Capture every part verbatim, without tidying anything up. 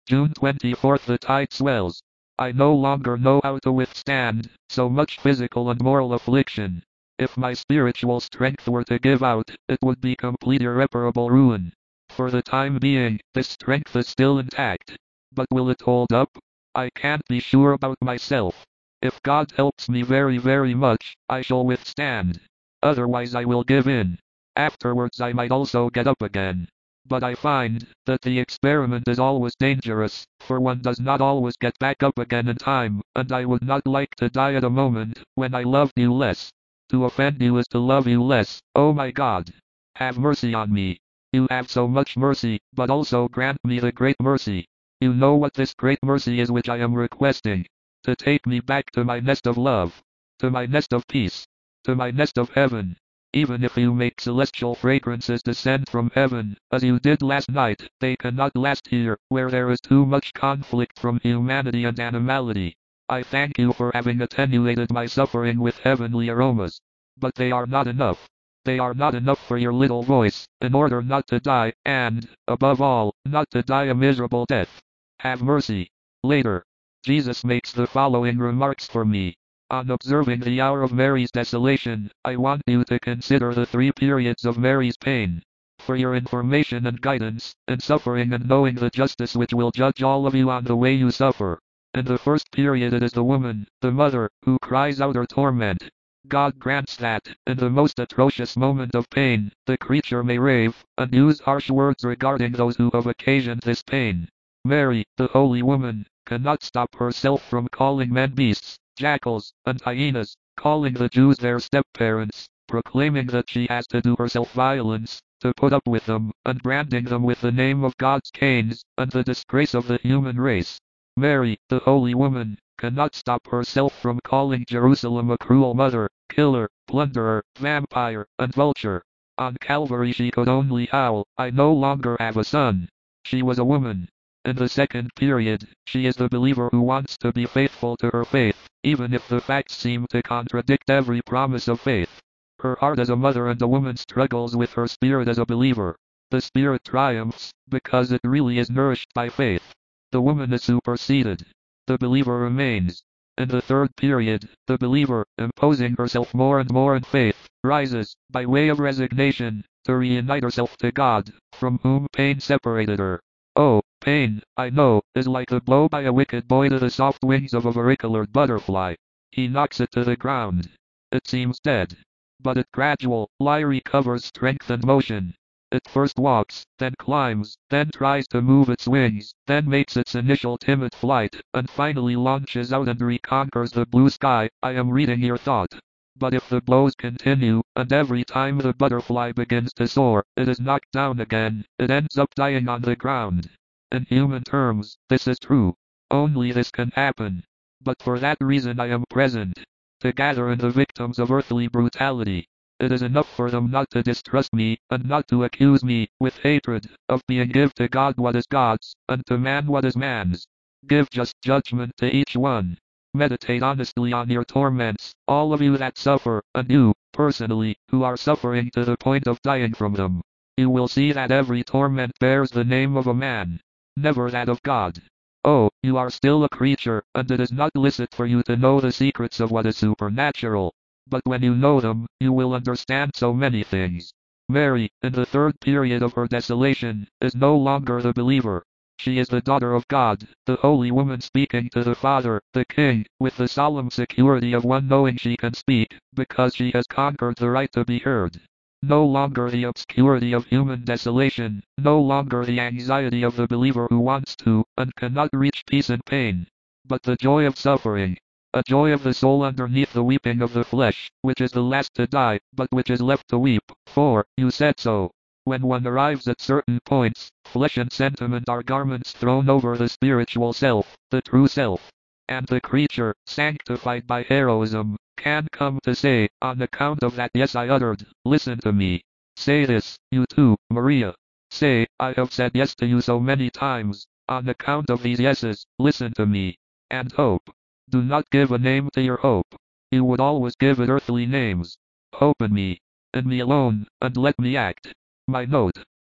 June twenty-fourth. The tide swells. I no longer know how to withstand so much physical and moral affliction. If my spiritual strength were to give out, it would be complete irreparable ruin. For the time being, this strength is still intact. But will it hold up? I can't be sure about myself. If God helps me very very much, I shall withstand. Otherwise I will give in. Afterwards I might also get up again. But I find that the experiment is always dangerous, for one does not always get back up again in time, and I would not like to die at a moment when I loved you less. To offend you is to love you less. Oh my God! Have mercy on me. You have so much mercy, but also grant me the great mercy. You know what this great mercy is which I am requesting. To take me back to my nest of love. To my nest of peace. To my nest of heaven. Even if you make celestial fragrances descend from heaven, as you did last night, they cannot last here, where there is too much conflict from humanity and animality. I thank you for having attenuated my suffering with heavenly aromas. But they are not enough. They are not enough for your little voice, in order not to die, and, above all, not to die a miserable death. Have mercy. Later, Jesus makes the following remarks for me. On observing the hour of Mary's desolation, I want you to consider the three periods of Mary's pain. For your information and guidance, in suffering and knowing the justice which will judge all of you on the way you suffer. In the first period it is the woman, the mother, who cries out her torment. God grants that, in the most atrocious moment of pain, the creature may rave, and use harsh words regarding those who have occasioned this pain. Mary, the holy woman, cannot stop herself from calling men beasts, jackals, and hyenas, calling the Jews their step-parents, proclaiming that she has to do herself violence, to put up with them, and branding them with the name of God's Cains, and the disgrace of the human race. Mary, the holy woman, cannot stop herself from calling Jerusalem a cruel mother, killer, plunderer, vampire, and vulture. On Calvary she could only howl, I no longer have a son. She was a woman. In the second period, she is the believer who wants to be faithful to her faith, even if the facts seem to contradict every promise of faith. Her heart as a mother and a woman struggles with her spirit as a believer. The spirit triumphs, because it really is nourished by faith. The woman is superseded. The believer remains. In the third period, the believer, imposing herself more and more in faith, rises, by way of resignation, to reunite herself to God, from whom pain separated her. Oh, pain, I know, is like the blow by a wicked boy to the soft wings of a varicolored butterfly. He knocks it to the ground. It seems dead. But it gradually recovers strength and motion. It first walks, then climbs, then tries to move its wings, then makes its initial timid flight, and finally launches out and reconquers the blue sky. I am reading your thought. But if the blows continue, and every time the butterfly begins to soar, it is knocked down again, it ends up dying on the ground. In human terms, this is true. Only this can happen. But for that reason I am present. To gather in the victims of earthly brutality. It is enough for them not to distrust me, and not to accuse me, with hatred, of being give to God what is God's, and to man what is man's. Give just judgment to each one. Meditate honestly on your torments, all of you that suffer, and you, personally, who are suffering to the point of dying from them. You will see that every torment bears the name of a man, never that of God. Oh, you are still a creature, and it is not licit for you to know the secrets of what is supernatural. But when you know them, you will understand so many things. Mary, in the third period of her desolation, is no longer the believer. She is the daughter of God, the holy woman speaking to the Father, the King, with the solemn security of one knowing she can speak, because she has conquered the right to be heard. No longer the obscurity of human desolation, no longer the anxiety of the believer who wants to, and cannot reach peace in pain, but the joy of suffering. A joy of the soul underneath the weeping of the flesh, which is the last to die, but which is left to weep, for, you said so. When one arrives at certain points, flesh and sentiment are garments thrown over the spiritual self, the true self. And the creature, sanctified by heroism, can come to say, on account of that yes I uttered, listen to me. Say this, you too, Maria. Say, I have said yes to you so many times, on account of these yeses, listen to me. And hope. Do not give a name to your hope. You would always give it earthly names. Hope in me. In me alone, and let me act. My note.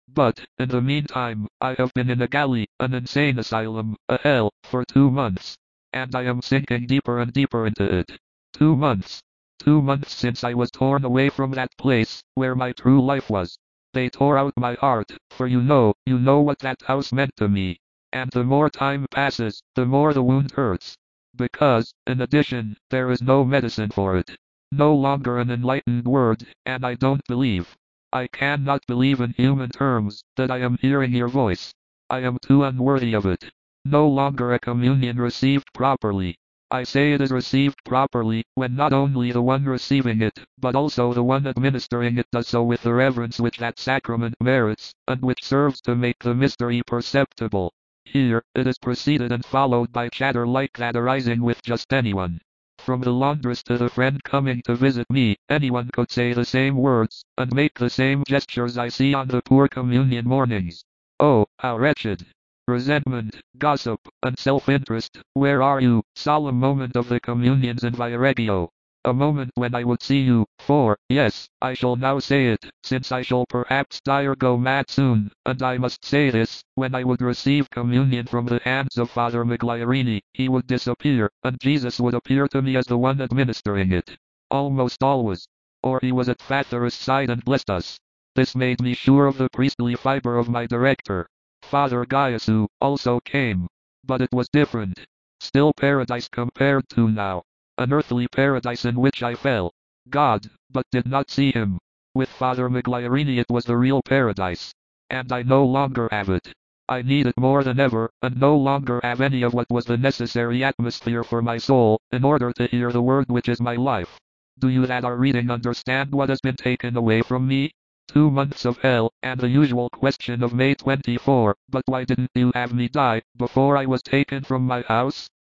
But, in the meantime, I have been in a galley, an insane asylum, a hell, for two months. And I am sinking deeper and deeper into it. Two months. Two months since I was torn away from that place, where my true life was. They tore out my heart, for you know, you know what that house meant to me. And the more time passes, the more the wound hurts. Because, in addition, there is no medicine for it. No longer an enlightened word, and I don't believe. I cannot believe in human terms that I am hearing your voice. I am too unworthy of it. No longer a communion received properly. I say it is received properly, when not only the one receiving it, but also the one administering it does so with the reverence which that sacrament merits, and which serves to make the mystery perceptible. Here, it is preceded and followed by chatter like that arising with just anyone. From the laundress to the friend coming to visit me, anyone could say the same words, and make the same gestures I see on the poor communion mornings. Oh, how wretched! Resentment, gossip, and self-interest, where are you, solemn moment of the communions in Viareggio? A moment when I would see you, for, yes, I shall now say it, since I shall perhaps die or go mad soon, and I must say this, when I would receive communion from the hands of Father Migliorini, he would disappear, and Jesus would appear to me as the one administering it. Almost always. Or he was at Father's side and blessed us. This made me sure of the priestly fiber of my director. Father Gaiasu also came. But it was different. Still paradise compared to now. An earthly paradise in which I fell. God, but did not see him. With Father Migliorini it was the real paradise. And I no longer have it. I need it more than ever, and no longer have any of what was the necessary atmosphere for my soul, in order to hear the word which is my life. Do you that are reading understand what has been taken away from me? Two months of hell, and the usual question of May twenty-fourth, but why didn't you have me die, before I was taken from my house?